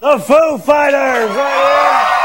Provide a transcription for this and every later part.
The Foo Fighters, right here.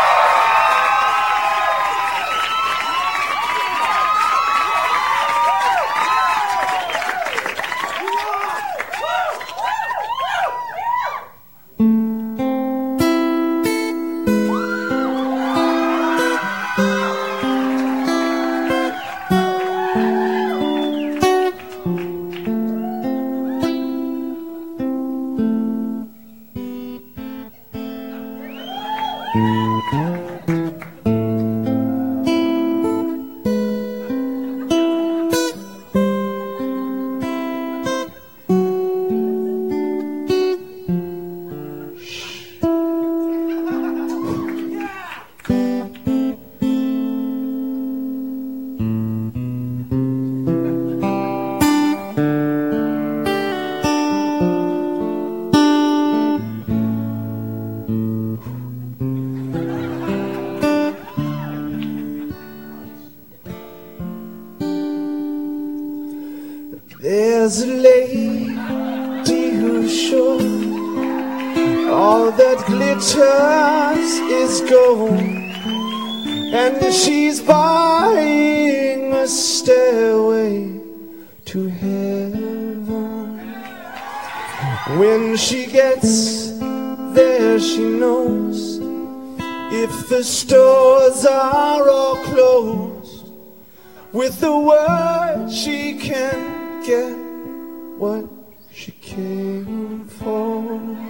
There's a lady who's sure all that glitters is gold, and she's buying a stairway to heaven. When she gets there, she knows if the stores are all closed, with the word she can get what she came for.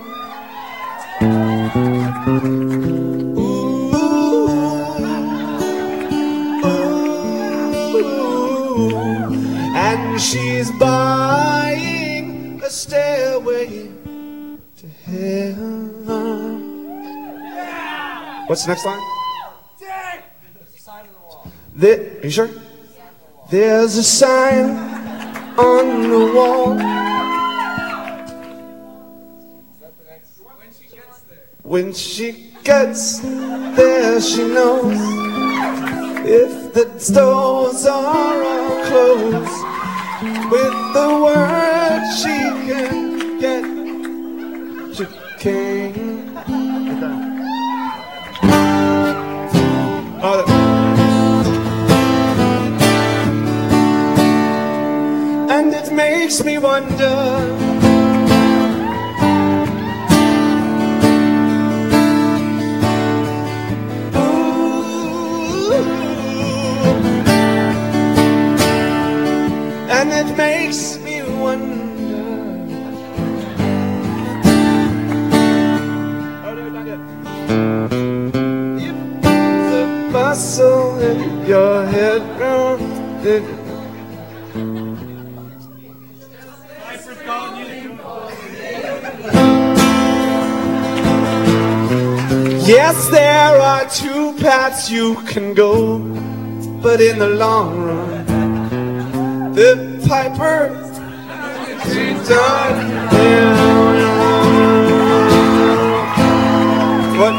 Ooh, ooh, and she's buying a stairway to heaven. What's the next line? Sign on the wall. Are you sure? There's a sign on the wall. When she gets there, she knows if the doors are all closed, with the word she can get, she can. And it makes me wonder, and it makes me wonder. If the muscle in your head yes, there are two paths you can go, but in the long run, the piper done. What?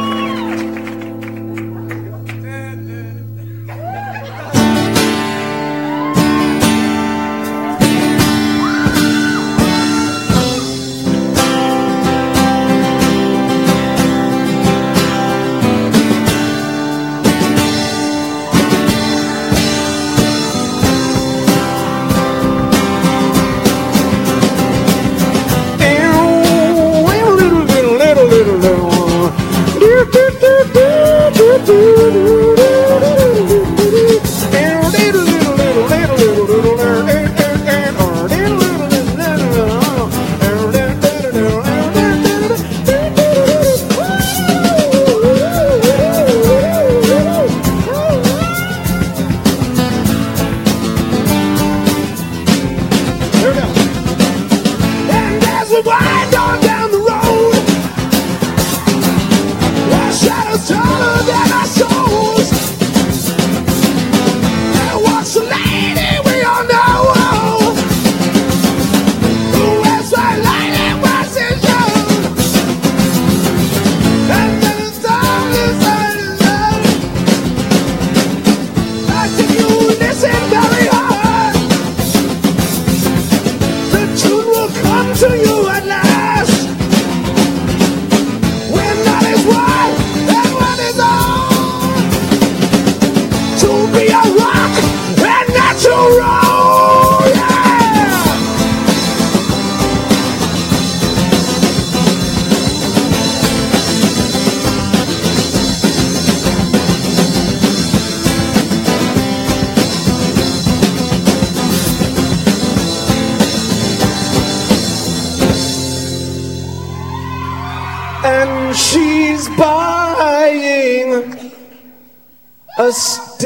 and she's buying a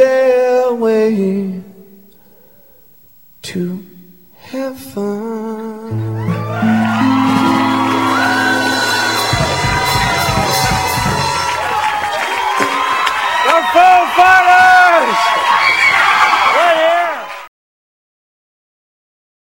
stairway to heaven.